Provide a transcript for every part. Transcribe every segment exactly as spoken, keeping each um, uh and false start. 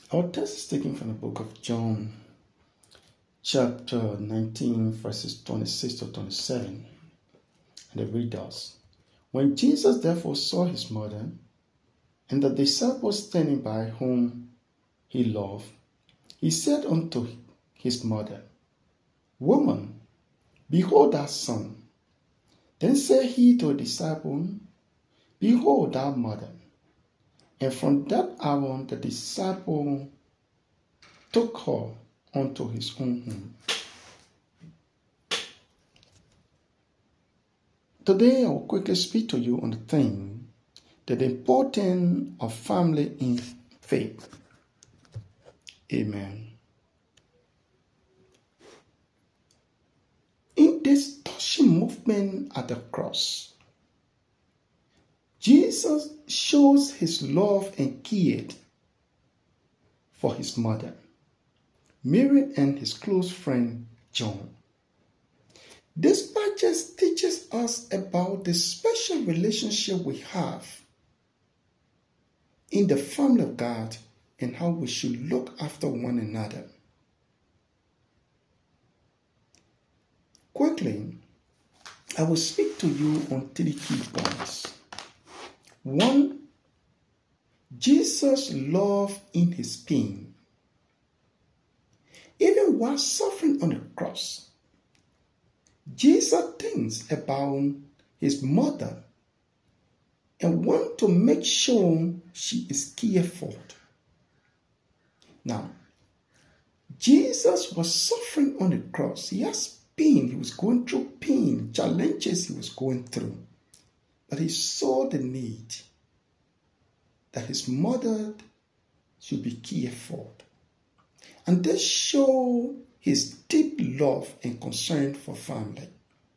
Our text is taken from the book of John, chapter nineteen, verses twenty-six to twenty-seven. And it reads thus: When Jesus therefore saw his mother and the disciples standing by whom he loved, he said unto his mother, Woman, behold thy son. Then said he to the disciple, Behold thy mother. And from that hour the disciple took her unto his own home. Today I will quickly speak to you on the thing, the importance of family in faith. Amen. In this touching movement at the cross, Jesus shows his love and care for his mother, Mary, and his close friend John. This passage teaches us about the special relationship we have in the family of God and how we should look after one another. Quickly, I will speak to you on three key points. One, Jesus' love in his pain. Even while suffering on the cross, Jesus thinks about his mother and wants to make sure she is cared for. Now, Jesus was suffering on the cross. He has pain. He was going through pain, challenges he was going through. But he saw the need that his mother should be cared for. And this showed his deep love and concern for family.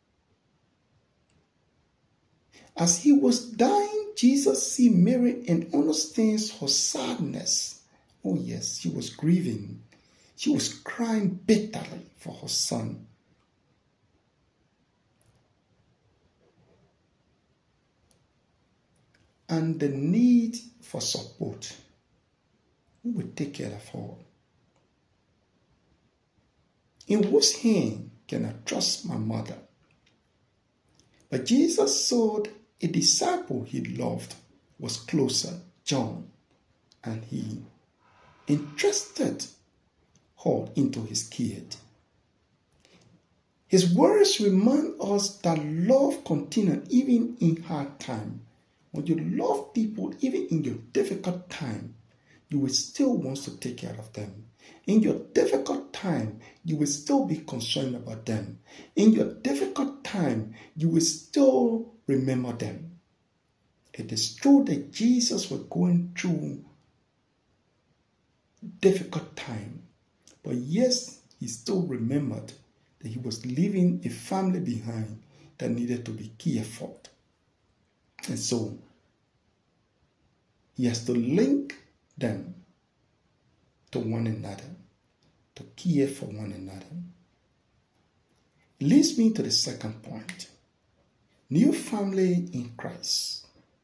As he was dying, Jesus see Mary and understands her sadness. Oh yes, she was grieving. She was crying bitterly for her son. And the need for support. Who will take care of her? In whose hand can I trust my mother? But Jesus saw a disciple he loved was closer, John, and he entrusted her into his care. His words remind us that love continues even in hard times. When you love people, even in your difficult time, you will still want to take care of them. In your difficult time, you will still be concerned about them. In your difficult time, you will still remember them. It is true that Jesus was going through difficult time, but yes, he still remembered that he was leaving a family behind that needed to be cared for. And so, he has to link them to one another, to care for one another. Leads me to the second point. New family in Christ.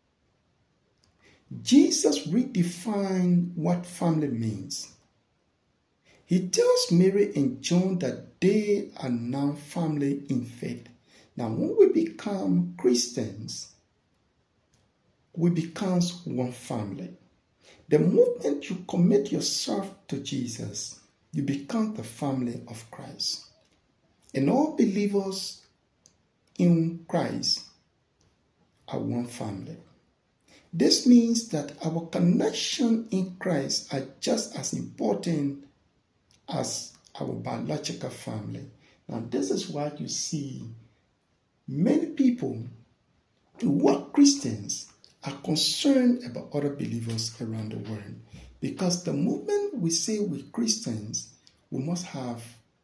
Jesus redefined what family means. He tells Mary and John that they are now family in faith. Now, when we become Christians, we become one family. The moment you commit yourself to Jesus, you become the family of Christ. And all believers in Christ are one family. This means that our connection in Christ are just as important as our biological family. Now, this is why you see many people who are Christians are concerned about other believers around the world. Because the moment we say we're Christians, we must have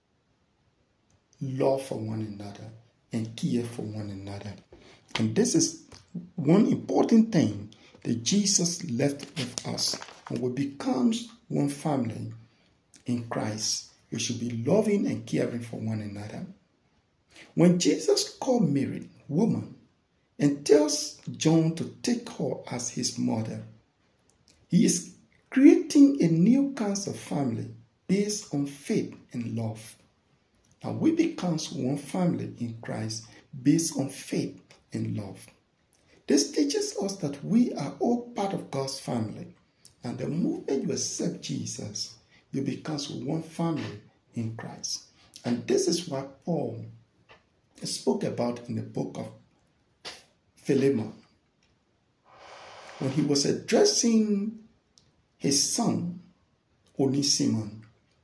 love for one another and care for one another. And this is one important thing that Jesus left with us. When we become one family in Christ, we should be loving and caring for one another. When Jesus called Mary, woman, and tells John to take her as his mother, he is creating a new kind of family based on faith and love. Now we become one family in Christ based on faith and love. This teaches us that we are all part of God's family. And the moment you accept Jesus, you become one family in Christ. And this is what Paul spoke about in the book of Philemon, when he was addressing his son, Onesimus.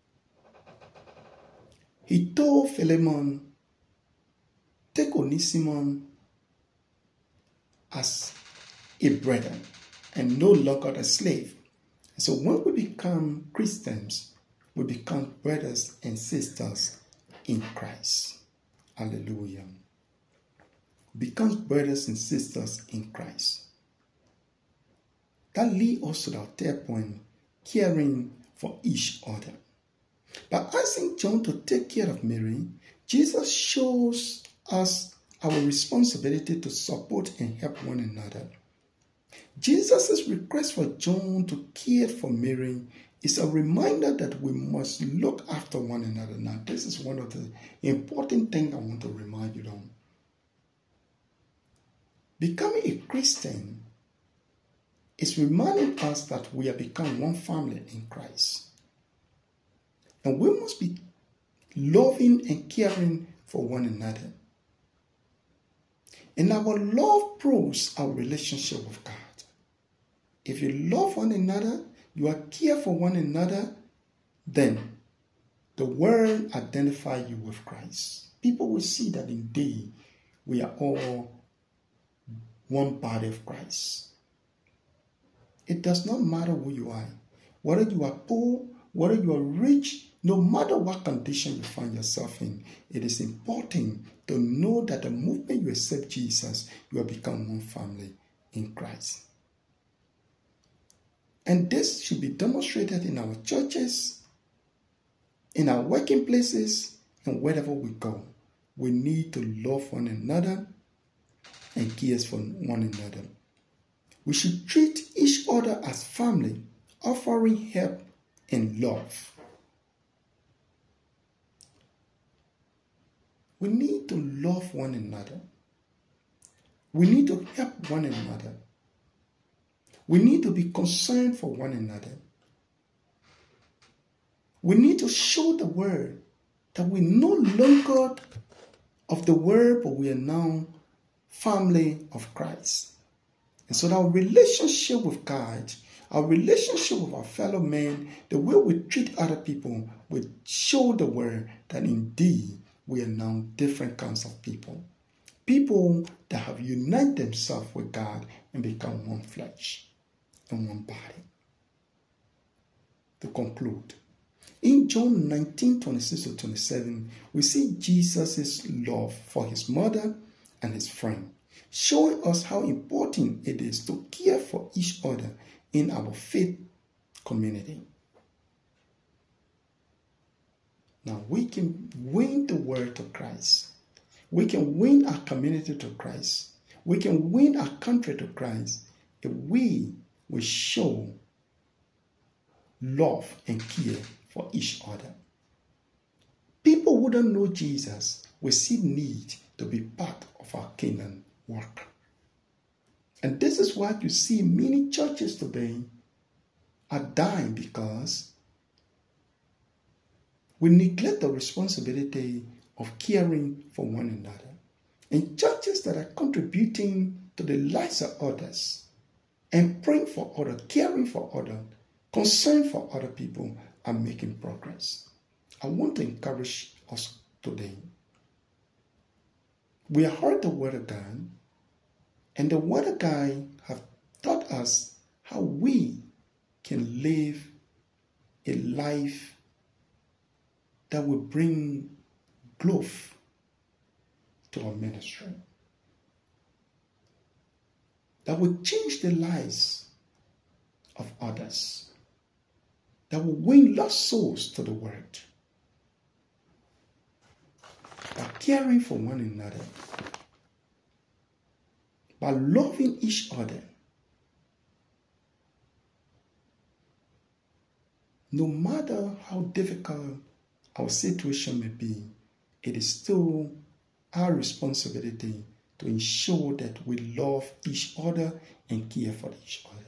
He told Philemon, take Onesimus as a brother and no longer a slave. So when we become Christians, we become brothers and sisters in Christ. Hallelujah. Become brothers and sisters in Christ. That leads us to the third point, caring for each other. By asking John to take care of Mary, Jesus shows us our responsibility to support and help one another. Jesus' request for John to care for Mary is a reminder that we must look after one another. Now, this is one of the important things I want to remind you of. Becoming a Christian is reminding us that we have become one family in Christ. And we must be loving and caring for one another. And our love proves our relationship with God. If you love one another, you are care for one another, then the world identify you with Christ. People will see that indeed we are all one body of Christ. It does not matter who you are, whether you are poor, whether you are rich, no matter what condition you find yourself in, it is important to know that the moment you accept Jesus, you have become one family in Christ. And this should be demonstrated in our churches, in our working places, and wherever we go. We need to love one another and care for one another. We should treat each other as family, offering help and love. We need to love one another. We need to help one another. We need to be concerned for one another. We need to show the world that we're no longer of the world, but we are now family of Christ. And so our relationship with God, our relationship with our fellow men, the way we treat other people will show the world that indeed we are now different kinds of people. People that have united themselves with God and become one flesh and one body. To conclude, in John nineteen, twenty-six to twenty-seven, we see Jesus' love for his mother and his friend, showing us how important it is to care for each other in our faith community. Now we can win the world to Christ. We can win our community to Christ. We can win our country to Christ if we will show love and care for each other. People who don't know Jesus will see need to be part of our kingdom work. And this is why you see many churches today are dying, because we neglect the responsibility of caring for one another. And churches that are contributing to the lives of others and praying for others, caring for others, concern for other people are making progress. I want to encourage us today. We have heard the word of God, and the word of God have taught us how we can live a life that will bring growth to our ministry, that will change the lives of others, that will win lost souls to the word, by caring for one another, by loving each other, no matter how difficult our situation may be, it is still our responsibility to ensure that we love each other and care for each other.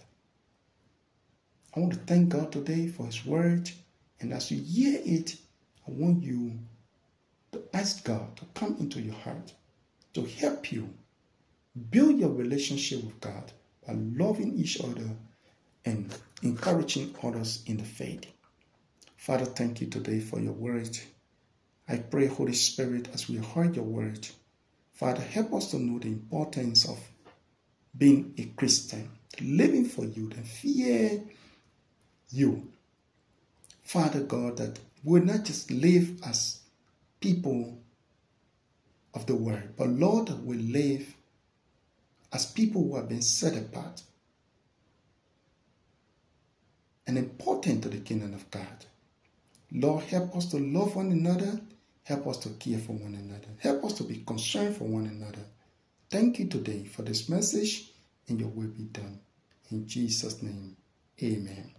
I want to thank God today for His word, and as you hear it, I want you to ask God to come into your heart to help you build your relationship with God by loving each other and encouraging others in the faith. Father, thank you today for your word. I pray, Holy Spirit, as we heard your word, Father, help us to know the importance of being a Christian, living for you, and fear you. Father God, that we'll not just live as people of the world, but Lord, that we live as people who have been set apart and important to the kingdom of God. Lord, help us to love one another. Help us to care for one another. Help us to be concerned for one another. Thank you today for this message, and your will be done. In Jesus' name, amen.